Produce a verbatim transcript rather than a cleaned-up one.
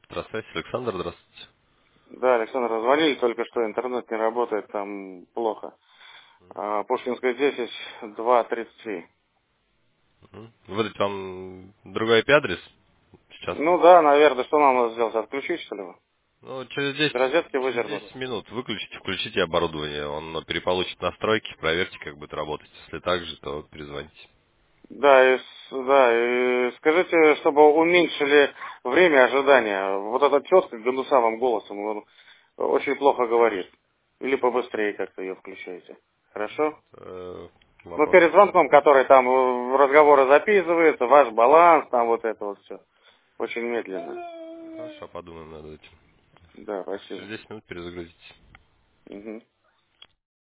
Здравствуйте, Александр, здравствуйте. Да, Александр, звонили, только что интернет не работает, там плохо. А, Пушкинская десять, два тридцать три. Мгм. Выдать вам другой I P-адрес сейчас? Ну да, наверное, что нам надо сделать? Отключить, что ли? Ну, через Из десять, розетки через выдернуть? десять минут выключите, включите оборудование. Он переполучит настройки, проверьте, как будет работать. Если так же, то перезвоните. Да, и, с- да, и скажите, чтобы уменьшили время ожидания. Вот эта тетка гнусавым голосом, он очень плохо говорит. Или побыстрее как-то ее включаете. Хорошо? Э, Ну, вопрос. перед звонком, который там э, разговоры записывается, ваш баланс, там вот это вот все. Очень медленно. Хорошо, подумаем над этим. Да, Через спасибо. десять минут перезагрузите. Мгм.